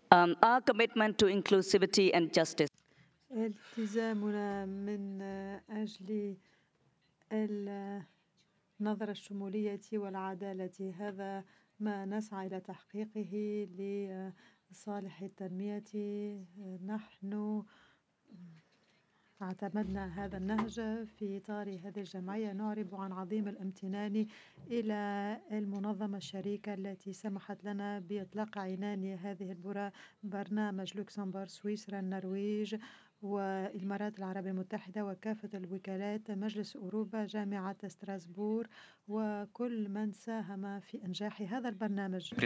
Our commitment to inclusivity and justice. التزامنا من أجل النظرة الشمولية والعدالة، هذا ما نسعى إلى تحقيقه لصالح التنمية. نحن اعتمدنا هذا النهج في إطار هذه الجمعية. نعرب عن عظيم الامتنان إلى المنظمة الشريكة التي سمحت لنا بإطلاق عنان هذه برنامج لوكسمبورغ، سويسرا، النرويج والإمارات العربية المتحدة وكافة الوكالات، مجلس أوروبا، جامعة ستراسبور، وكل من ساهم في إنجاح هذا البرنامج.